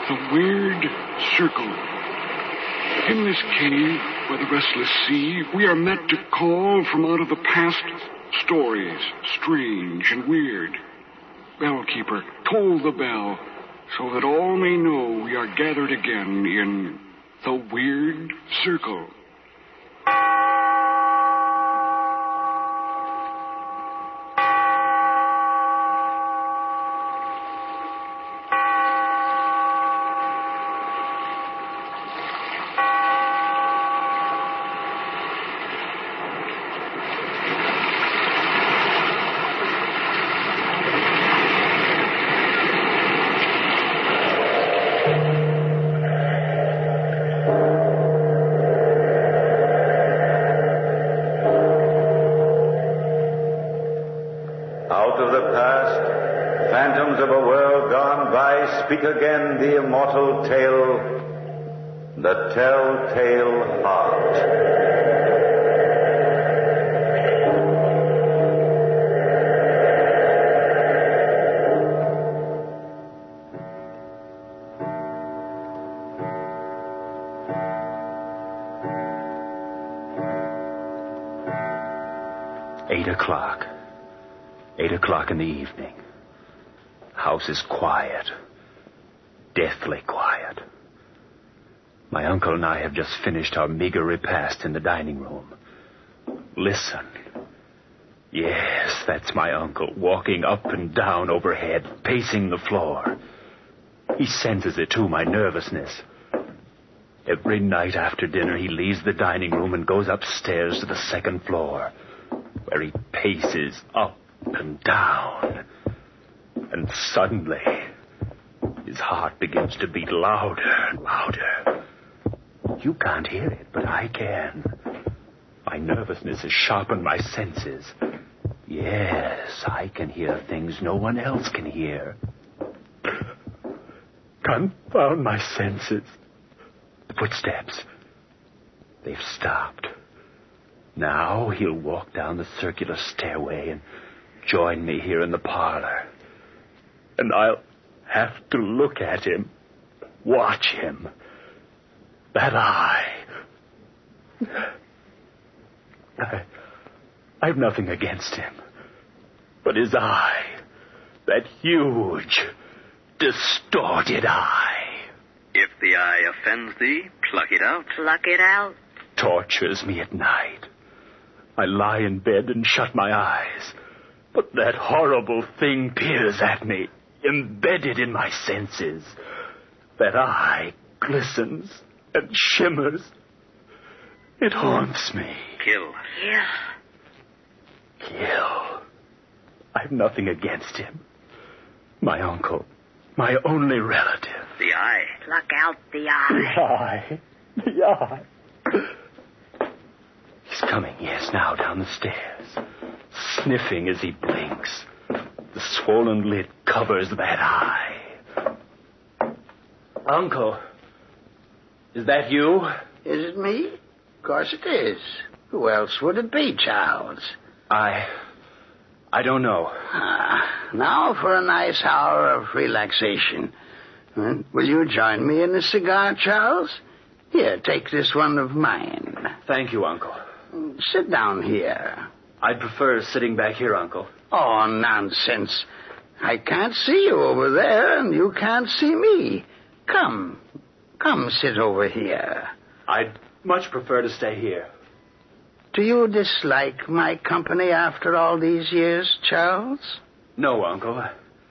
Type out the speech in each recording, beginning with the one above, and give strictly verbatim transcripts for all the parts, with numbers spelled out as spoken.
The Weird Circle. In this cave by the restless sea, we are met to call from out of the past stories, strange and weird. Bellkeeper, toll the bell, so that all may know we are gathered again in the Weird Circle. Speak again the immortal tale, the Telltale Heart. Eight o'clock. Eight o'clock in the evening. House is quiet. Deathly quiet. My uncle and I have just finished our meager repast in the dining room. Listen. Yes, that's my uncle, walking up and down overhead, pacing the floor. He senses it, too, my nervousness. Every night after dinner, he leaves the dining room and goes upstairs to the second floor, where he paces up and down. And suddenly, his heart begins to beat louder and louder. You can't hear it, but I can. My nervousness has sharpened my senses. Yes, I can hear things no one else can hear. Confound my senses. The footsteps. They've stopped. Now he'll walk down the circular stairway and join me here in the parlor. And I'll have to look at him, watch him. That eye. I, I've nothing against him. But his eye, that huge, distorted eye. If the eye offends thee, pluck it out. Pluck it out. Tortures me at night. I lie in bed and shut my eyes. But that horrible thing peers at me, embedded in my senses. That eye glistens and shimmers. It haunts me. Kill. Kill. Kill. I've nothing against him. My uncle. My only relative. The eye. Pluck out the eye. The eye. The eye. He's coming, yes, now down the stairs. Sniffing as he blinks. The swollen lid covers that eye. Uncle, is that you? Is it me? Of course it is. Who else would it be, Charles? I... I don't know. Ah, now for a nice hour of relaxation. Hmm? Will you join me in a cigar, Charles? Here, take this one of mine. Thank you, Uncle. Sit down here. I'd prefer sitting back here, Uncle. Oh, nonsense. I can't see you over there, and you can't see me. Come. Come sit over here. I'd much prefer to stay here. Do you dislike my company after all these years, Charles? No, Uncle.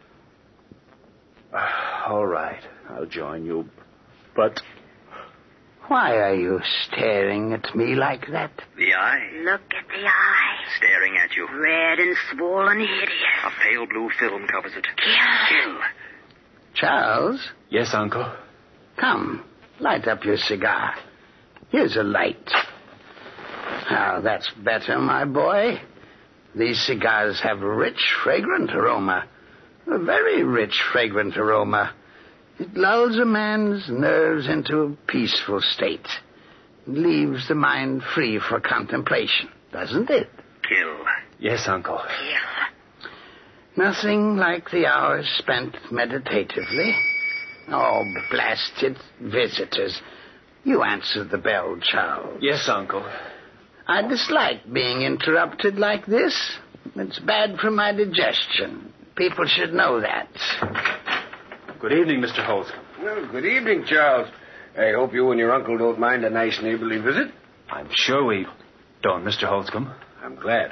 Uh, all right, I'll join you. But... why are you staring at me like that? The eye. Look at the eye. Staring at you. Red and swollen hideous. A pale blue film covers it. Kill. Kill. Charles? Yes, Uncle? Come, light up your cigar. Here's a light. Now, that's better, my boy. These cigars have a rich, fragrant aroma. A very rich, fragrant aroma. It lulls a man's nerves into a peaceful state. It leaves the mind free for contemplation, doesn't it? Kill. Yes, Uncle. Kill. Nothing like the hours spent meditatively, Oh, blast it. Visitors. You answer the bell, Charles. Yes, Uncle. I dislike being interrupted like this. It's bad for my digestion. People should know that. Good evening, Mister Holscomb. Well, good evening, Charles. I hope you and your uncle don't mind a nice neighborly visit. I'm sure we don't, Mister Holscomb. I'm glad.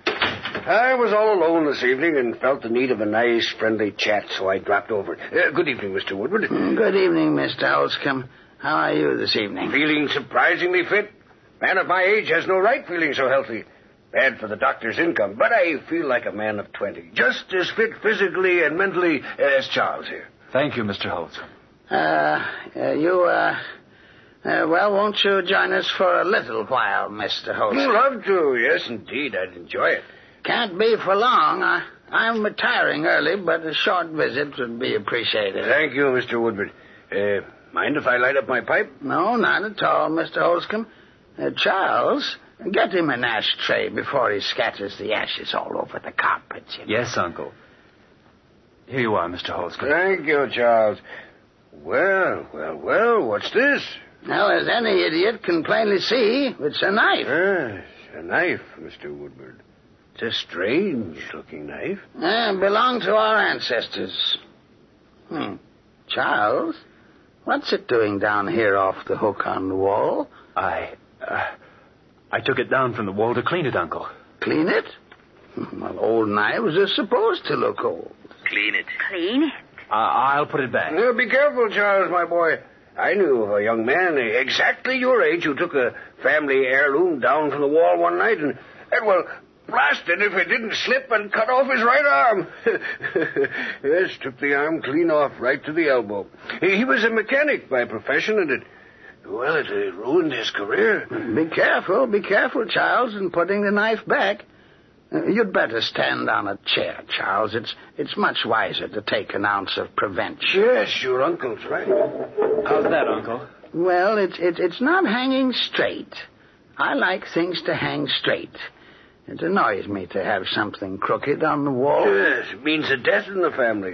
I was all alone this evening and felt the need of a nice, friendly chat, so I dropped over. Uh, good evening, Mister Woodward. Good evening, Mister Holscomb. How are you this evening? Feeling surprisingly fit. Man of my age has no right feeling so healthy. Bad for the doctor's income, but I feel like a man of twenty. Just as fit physically and mentally as Charles here. Thank you, Mister Holscomb. Uh, uh you, uh, uh, well, won't you join us for a little while, Mister Holscomb? I'd love to. Yes, indeed. I'd enjoy it. Can't be for long. I, I'm retiring early, but a short visit would be appreciated. Thank you, Mister Woodward. Uh, mind if I light up my pipe? No, not at all, Mister Holscomb. Uh, Charles, get him an ashtray before he scatters the ashes all over the carpet. You know? Yes, Uncle. Here you are, Mister Holscomb. Thank you, Charles. Well, well, well, what's this? Well, as any idiot can plainly see, it's a knife. Yes, a knife, Mister Woodward. It's a strange-looking knife. Uh, belonged to our ancestors. Hmm. Charles, what's it doing down here off the hook on the wall? I, uh, I took it down from the wall to clean it, Uncle. Clean it? Well, old knives are supposed to look old. Clean it. Clean it? Uh, I'll put it back. Now, be careful, Charles, my boy. I knew a young man exactly your age who took a family heirloom down from the wall one night and, and well, blasted if it didn't slip and cut off his right arm. Yes, took the arm clean off right to the elbow. He, he was a mechanic by profession, and it, well, it, it ruined his career. Be careful, be careful, Charles, in putting the knife back. Uh, you'd better stand on a chair, Charles. It's it's much wiser to take an ounce of prevention. Yes, your uncle's right. How's that, Uncle? Well, it's it, it's not hanging straight. I like things to hang straight. It annoys me to have something crooked on the wall. Yes, it means a death in the family.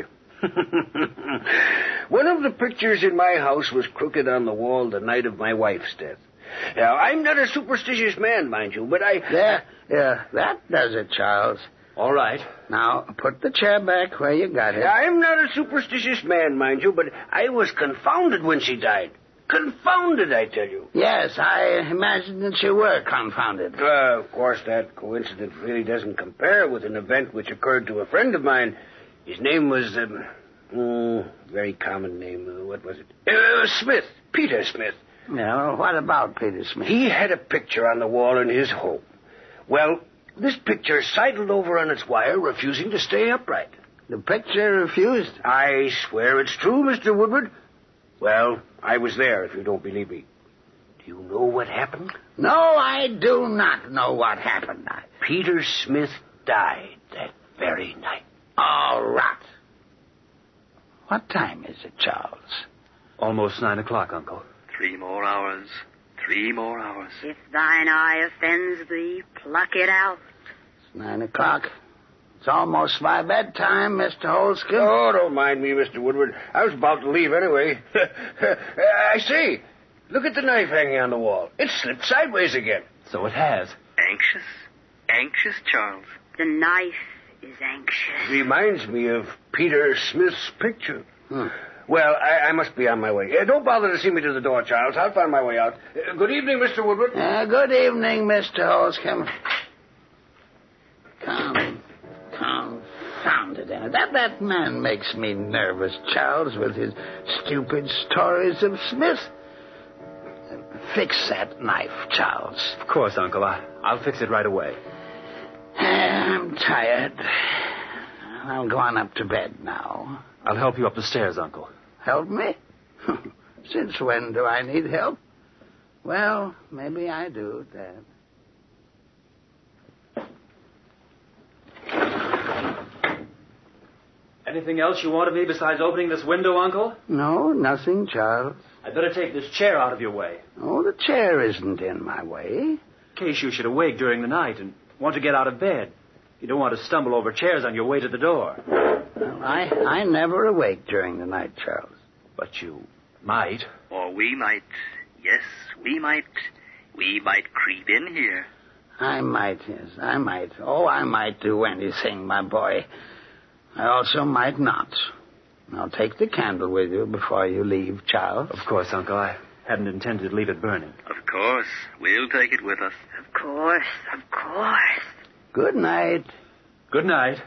One of the pictures in my house was crooked on the wall the night of my wife's death. Now, I'm not a superstitious man, mind you, but I... There, yeah, that does it, Charles. All right. Now, put the chair back where you got it. I'm not a superstitious man, mind you, but I was confounded when she died. Confounded, I tell you. Yes, I imagined that you were confounded. Uh, of course, that coincidence really doesn't compare with an event which occurred to a friend of mine. His name was, um, mm, very common name. Uh, what was it? Uh, Smith. Peter Smith. Yeah, well, what about Peter Smith? He had a picture on the wall in his home. Well, this picture sidled over on its wire, refusing to stay upright. The picture refused? I swear it's true, Mister Woodward. Well, I was there, if you don't believe me. Do you know what happened? No, I do not know what happened. I... Peter Smith died that very night. All right. What time is it, Charles? Almost nine o'clock, Uncle. Three more hours. Three more hours. If thine eye offends thee, pluck it out. It's nine o'clock. It's almost my bedtime, Mister Holscomb. Oh, don't mind me, Mister Woodward. I was about to leave anyway. I see. Look at the knife hanging on the wall. It slipped sideways again. So it has. Anxious? Anxious, Charles? The knife is anxious. Reminds me of Peter Smith's picture. Hmm. Well, I, I must be on my way. Uh, don't bother to see me to the door, Charles. I'll find my way out. Uh, good evening, Mister Woodward. Uh, good evening, Mister Holscomb. Come, confounded. That, that man makes me nervous, Charles, with his stupid stories of Smith. Fix that knife, Charles. Of course, Uncle. I, I'll fix it right away. I'm tired. I'll go on up to bed now. I'll help you up the stairs, Uncle. Help me? Since when do I need help? Well, maybe I do, Dad. Anything else you want of me besides opening this window, Uncle? No, nothing, Charles. I'd better take this chair out of your way. Oh, the chair isn't in my way. In case you should awake during the night and want to get out of bed. You don't want to stumble over chairs on your way to the door. Well, I, I never awake during the night, Charles. But you might. Or we might. Yes, we might. We might creep in here. I might, yes, I might. Oh, I might do anything, my boy. I also might not. Now, take the candle with you before you leave, Charles. Of course, Uncle. I hadn't intended to leave it burning. Of course. We'll take it with us. Of course, of course. Good night. Good night.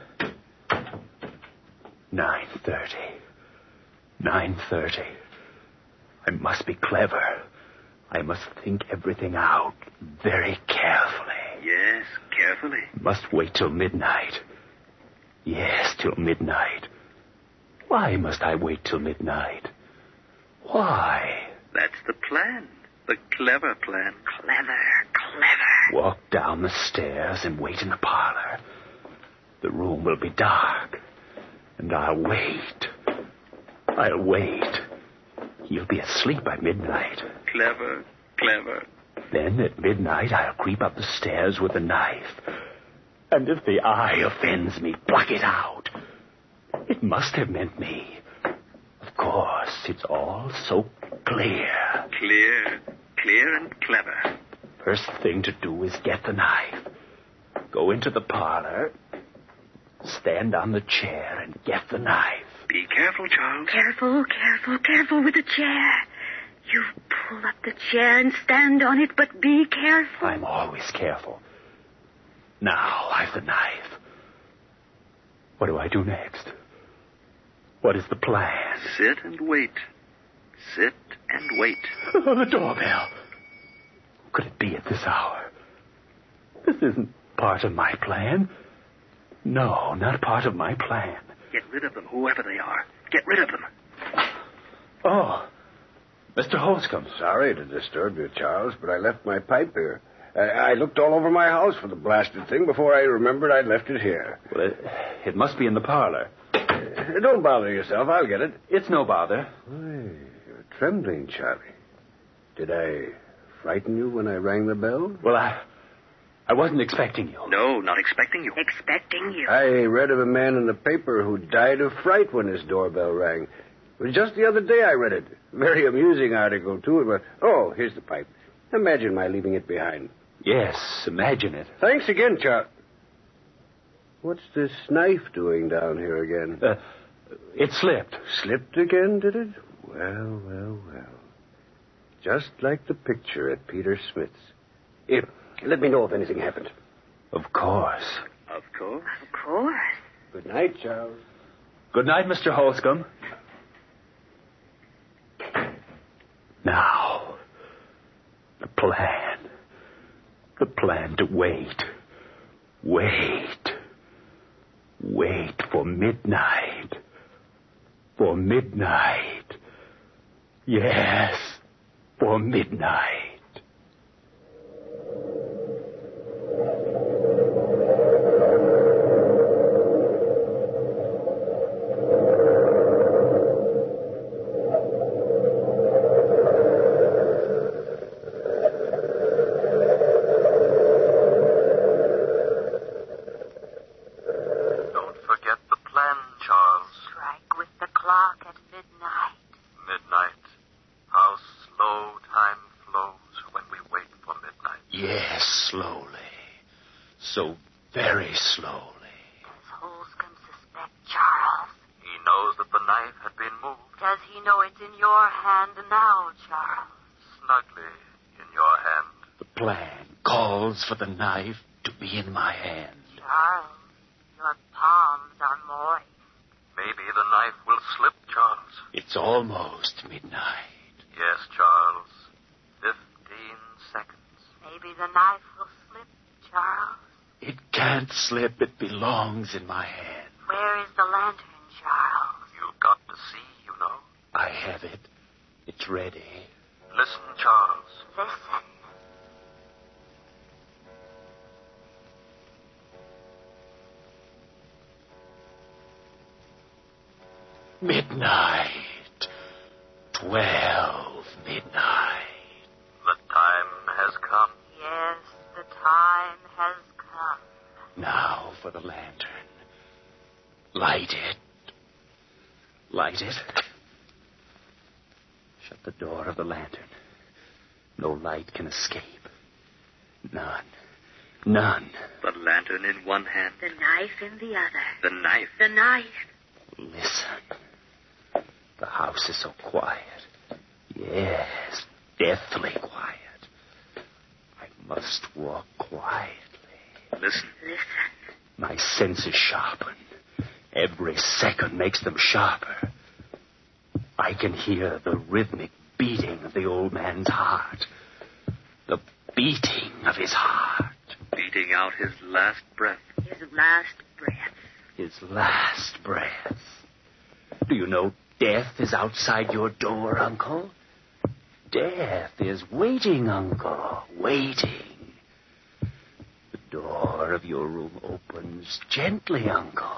Nine thirty. Nine thirty. I must be clever. I must think everything out very carefully. Yes, carefully. Must wait till midnight. Yes, till midnight. Why must I wait till midnight? Why? That's the plan. The clever plan. Clever, clever. Walk down the stairs and wait in the parlor. The room will be dark. And I'll wait. I'll wait. He'll be asleep by midnight. Clever, clever. Then at midnight I'll creep up the stairs with a knife. And if the eye offends me, pluck it out. It must have meant me. Of course, it's all so clear. Clear, clear and clever. First thing to do is get the knife. Go into the parlor, stand on the chair, and get the knife. Be careful, Charles. Careful, careful, careful with the chair. You pull up the chair and stand on it, but be careful. I'm always careful. Now I've the knife. What do I do next? What is the plan? Sit and wait. Sit and wait. Oh, the doorbell. Who could it be at this hour? This isn't part of my plan. No, not part of my plan. Get rid of them, whoever they are. Get rid of them. Oh, Mister Holscomb. Sorry to disturb you, Charles, but I left my pipe here. I, I looked all over my house for the blasted thing before I remembered I'd left it here. Well, it, it must be in the parlor. Uh, don't bother yourself. I'll get it. It's no bother. Why, you're trembling, Charlie. Did I frighten you when I rang the bell? Well, I... I wasn't expecting you. No, not expecting you. Expecting you. I read of a man in the paper who died of fright when his doorbell rang. It was just the other day I read it. Very amusing article, too. But, oh, here's the pipe. Imagine my leaving it behind. Yes, imagine it. Thanks again, Charles. What's this knife doing down here again? Uh, it slipped. Slipped again, did it? Well, well, well. Just like the picture at Peter Smith's. Here, let me know if anything happened. Of course. Of course. Of course. Good night, Charles. Good night, Mister Holscomb. Now, the plan. The plan to wait. Wait. Wait for midnight. For midnight. Yes, for midnight. So very slowly. Does Holscomb suspect Charles? He knows that the knife had been moved. Does he know it's in your hand now, Charles? Snugly in your hand. The plan calls for the knife to be in my hand. Charles, your palms are moist. Maybe the knife will slip, Charles. It's almost midnight. Yes, Charles. Fifteen seconds. Maybe the knife will slip, Charles. It can't slip. It belongs in my hand. Where is the lantern, Charles? You've got to see, you know. I have it. It's ready. Listen, Charles. Listen. Midnight. Twelve midnight. The time has come. Yes, the time has come. Now for the lantern. Light it. Light it. Shut the door of the lantern. No light can escape. None. None. The lantern in one hand. The knife in the other. The knife. The knife. Listen. The house is so quiet. Yes, deathly quiet. I must walk quietly. Listen. Listen. My senses sharpen. Every second makes them sharper. I can hear the rhythmic beating of the old man's heart. The beating of his heart. Beating out his last breath. His last breath. His last breath. Do you know death is outside your door, Uncle? Death is waiting, Uncle, waiting. The door of your room opens gently, Uncle.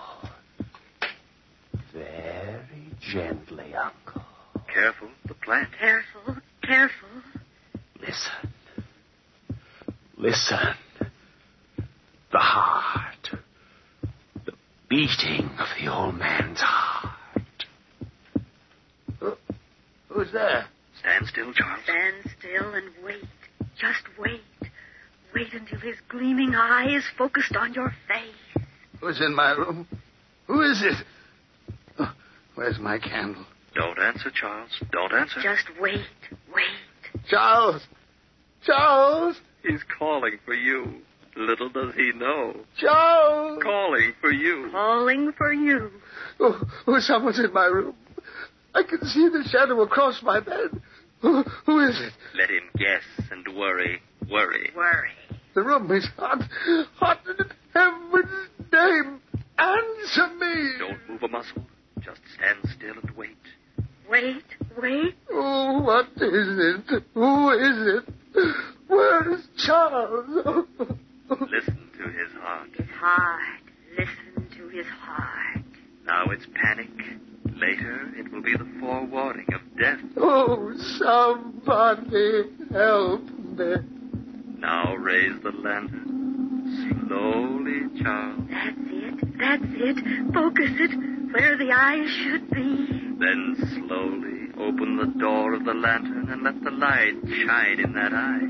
Very gently, Uncle. Careful, the plant. Careful, careful. Listen. Listen. The heart. The beating of the old man's heart. Who, who's there? Stand still, Charles. Stand still and wait. Just wait. Wait until his gleaming eye is focused on your face. Who's in my room? Who is it? Oh, where's my candle? Don't answer, Charles. Don't answer. Just wait, wait. Charles! Charles! He's calling for you. Little does he know. Charles! Calling for you. Calling for you. Oh, oh, someone's in my room. I can see the shadow across my bed. Who, who is it? Let him guess and worry. Worry. Worry. The room is hot. Hot in heaven's name. Answer me. Don't move a muscle. Just stand still and wait. Wait, wait. Oh, what is it? Who is it? Where is Charles? Listen to his heart. His heart. Listen to his heart. Now it's panic. Later, it will be the forewarning of death. Oh, somebody help me. Now raise the lantern. Slowly, Charles. That's it. That's it. Focus it where the eyes should be. Then slowly open the door of the lantern and let the light shine in that eye.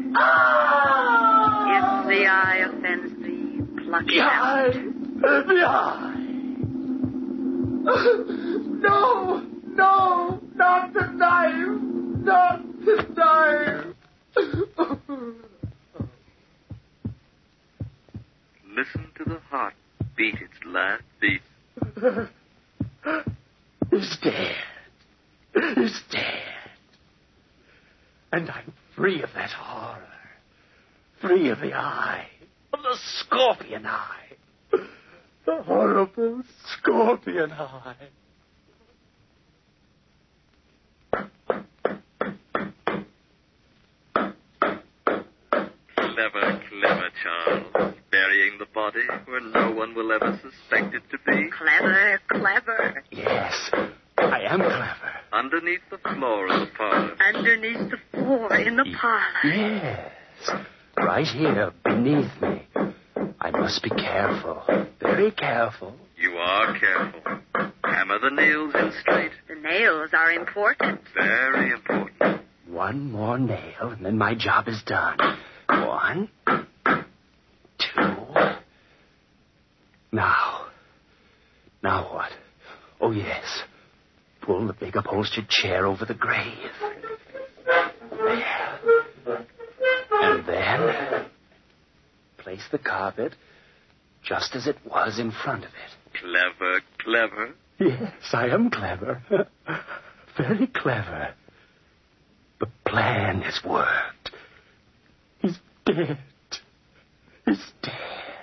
If the eye offends thee, pluck it out. The eye. No, no, not the knife. Not the knife. Listen to the heart beat its last beat. He's dead. He's dead. And I'm free of that horror. Free of the eye. Of the scorpion eye. The horrible scorpion eye. Clever, clever, Charles. Burying the body where no one will ever suspect it to be. Clever, clever. Yes, I am clever. Underneath the floor of the parlor. Underneath the floor in the parlor. Yes, right here beneath me. I must be careful, very careful. You are careful. Hammer the nails in straight. The nails are important. Very important. One more nail, and then my job is done. One, two. Now. Now what? Oh, yes. Pull the big upholstered chair over the grave. There. And then place the carpet just as it was in front of it. Clever, clever. Yes, I am clever. Very clever. The plan has worked. He's dead. He's dead.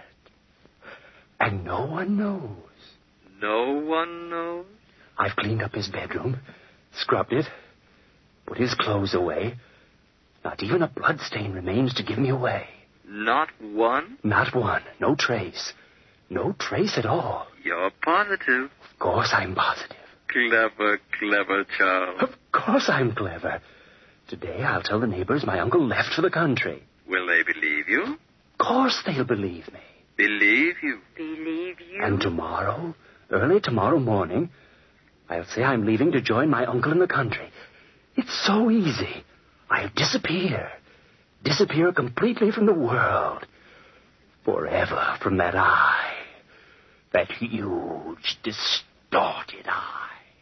And no one knows. No one knows? I've cleaned up his bedroom, scrubbed it, put his clothes away. Not even a bloodstain remains to give me away. Not one? Not one. No trace. No trace at all. You're positive. Of course I'm positive. Clever, clever, Charles. Of course I'm clever. Today I'll tell the neighbors my uncle left for the country. Will they believe you? Of course they'll believe me. Believe you? Believe you? And tomorrow, early tomorrow morning, I'll say I'm leaving to join my uncle in the country. It's so easy. I'll disappear. Disappear completely from the world. Forever from that eye. That huge, distorted eye.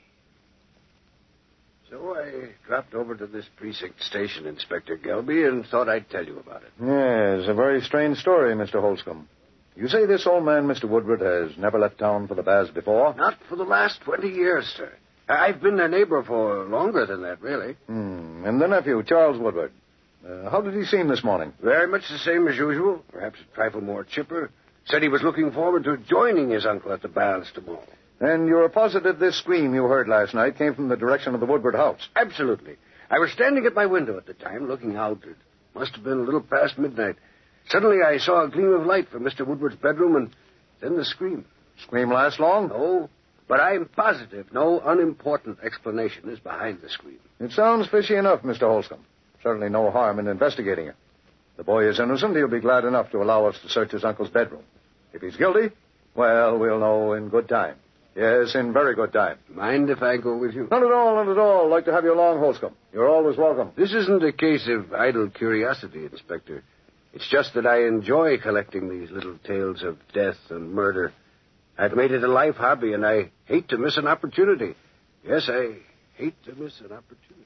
So I dropped over to this precinct station, Inspector Gelby, and thought I'd tell you about it. Yes, a very strange story, Mister Holscomb. You say this old man, Mister Woodward, has never left town for the baths before? Not for the last twenty years, sir. I've been their neighbor for longer than that, really. Hmm. And the nephew, Charles Woodward. Uh, how did he seem this morning? Very much the same as usual, perhaps a trifle more chipper. Said he was looking forward to joining his uncle at the baths tomorrow. And you're positive this scream you heard last night came from the direction of the Woodward house? Absolutely. I was standing at my window at the time, looking out. It must have been a little past midnight. Suddenly I saw a gleam of light from Mister Woodward's bedroom, and then the scream. Scream last long? No, but I'm positive no unimportant explanation is behind the scream. It sounds fishy enough, Mister Holscomb. Certainly no harm in investigating it. The boy is innocent. He'll be glad enough to allow us to search his uncle's bedroom. If he's guilty, well, we'll know in good time. Yes, in very good time. Mind if I go with you? Not at all, not at all. I'd like to have you along, Holscomb. You're always welcome. This isn't a case of idle curiosity, Inspector. It's just that I enjoy collecting these little tales of death and murder. I've made it a life hobby, and I hate to miss an opportunity. Yes, I hate to miss an opportunity.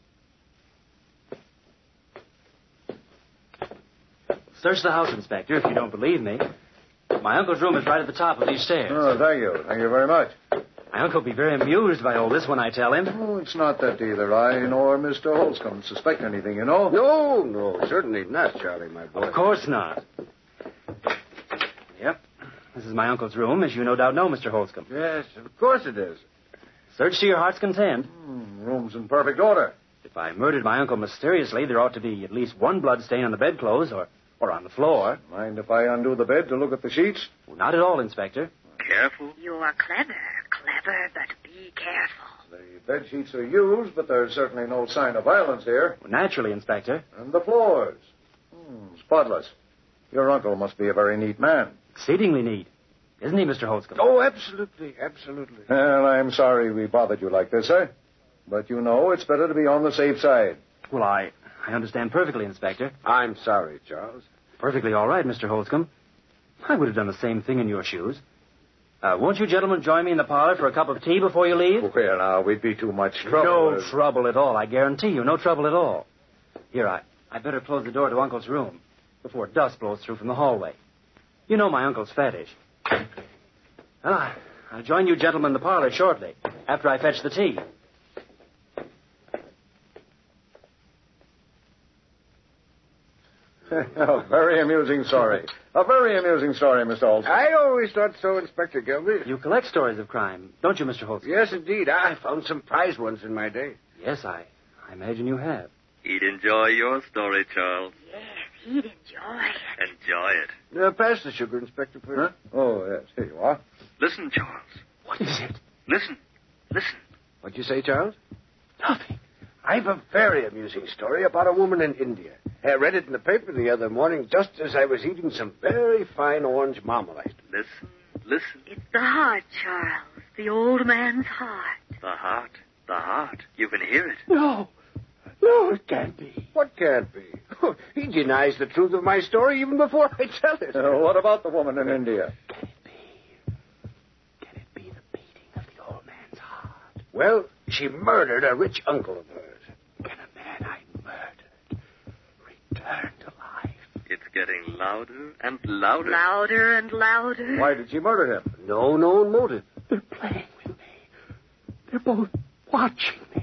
Search the house, Inspector, if you don't believe me. My uncle's room is right at the top of these stairs. Oh, thank you. Thank you very much. My uncle will be very amused by all this when I tell him. Oh, it's not that either I nor Mister Holscomb suspect anything, you know. No, no, certainly not, Charlie, my boy. Of course not. Yep. This is my uncle's room, as you no doubt know, Mister Holscomb. Yes, of course it is. Search to your heart's content. Hmm, room's in perfect order. If I murdered my uncle mysteriously, there ought to be at least one blood stain on the bedclothes or, or on the floor. Mind if I undo the bed to look at the sheets? Well, not at all, Inspector. Careful. You are clever, clever, but be careful. The bed sheets are used, but there's certainly no sign of violence here. Well, naturally, Inspector. And the floors. Hmm, spotless. Your uncle must be a very neat man. Exceedingly neat. Isn't he, Mister Holscomb? Oh, absolutely, absolutely. Well, I'm sorry we bothered you like this, sir. But you know it's better to be on the safe side. Well, I, I understand perfectly, Inspector. I'm sorry, Charles. Perfectly all right, Mister Holscomb. I would have done the same thing in your shoes. Uh, won't you gentlemen join me in the parlor for a cup of tea before you leave? Well, now, we'd be too much trouble. No trouble at all, I guarantee you. No trouble at all. Here, I, I'd better close the door to Uncle's room before dust blows through from the hallway. You know my uncle's fetish. Well, I, I'll join you gentlemen in the parlor shortly, after I fetch the tea. A very amusing story. A very amusing story, Mister Holscomb. I always thought so, Inspector Gilby. You collect stories of crime, don't you, Mister Holscomb? Yes, indeed. I found some prize ones in my day. Yes, I, I imagine you have. He'd enjoy your story, Charles. Yes, he'd enjoy it. Enjoy it. Uh, pass the sugar, Inspector, please. Huh? Oh, yes. Here you are. Listen, Charles. What is it? Listen. Listen. What'd you say, Charles? Nothing. I've a very amusing story about a woman in India. I read it in the paper the other morning just as I was eating some very fine orange marmalade. Listen. Listen. It's the heart, Charles. The old man's heart. The heart. The heart. You can hear it. No. No, it can't be. What can't be? He denies the truth of my story even before I tell it. Uh, what about the woman in India? Can it be? Can it be the beating of the old man's heart? Well, she murdered a rich uncle of hers. Can a man I murdered return to life? It's getting louder and louder. Louder and louder. Why did she murder him? No known motive. They're playing with me. They're both watching me.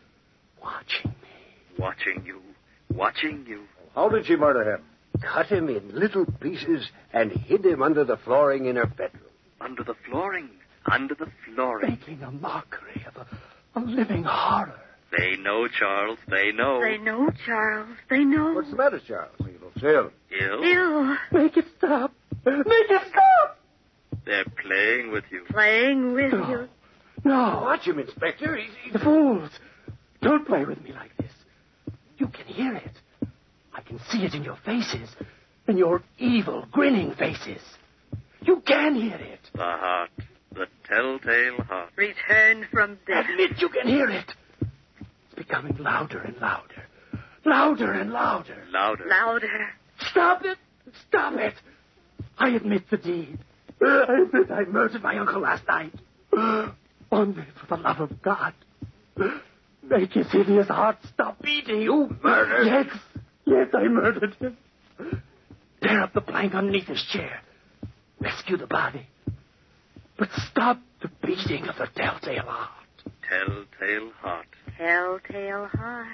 Watching me. Watching you. Watching you. How did she murder him? Cut him in little pieces and hid him under the flooring in her bedroom. Under the flooring. Under the flooring. Making a mockery of a, a living horror. They know, Charles. They know. They know, Charles. They know. What's the matter, Charles? He looks ill. Ill? Ew. Make it stop. Make it stop. They're playing with you. Playing with No. you. No. Watch him, Inspector. He's, he's... The fools. Don't play with me like this. You can hear it. I can see it in your faces. In your evil, grinning faces. You can hear it. The heart. The telltale heart. Return from death. Admit you can hear it. It's becoming louder and louder. Louder and louder. Louder. Louder. Stop it! Stop it! I admit the deed. I admit I murdered my uncle last night. Only for the love of God. Make his hideous heart stop beating. You murdered? Yes. Yes, I murdered him. Tear up the plank underneath his chair. Rescue the body. But stop the beating of the telltale heart. Telltale heart. Telltale heart.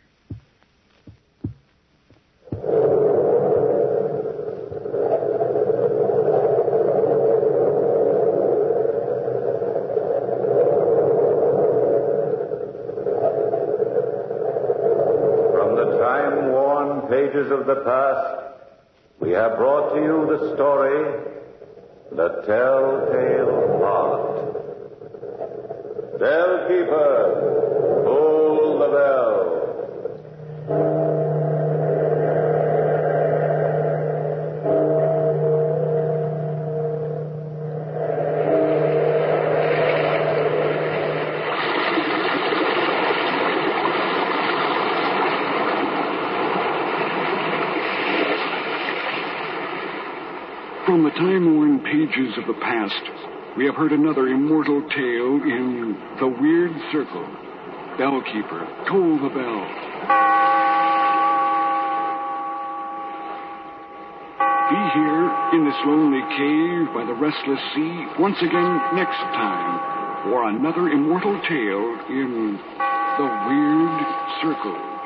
From the time-worn pages of the past, we have brought to you the story, The Telltale Heart. Bellkeeper, pull the bell. From the time-worn pages of the past, we have heard another immortal tale in The Weird Circle. Bellkeeper, toll the bell. Be here in this lonely cave by the restless sea once again next time for another immortal tale in The Weird Circle.